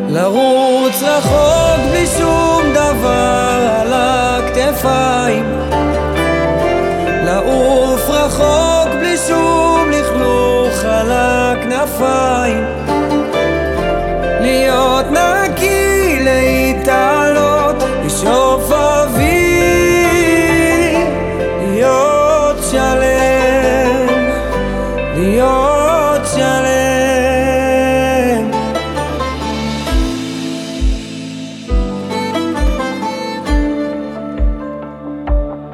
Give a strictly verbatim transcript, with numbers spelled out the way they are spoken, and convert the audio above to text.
לרוץ רחוק בלי שום דבר על הכתפיים, לעוף רחוק בלי שום לכלוך על הכנפיים.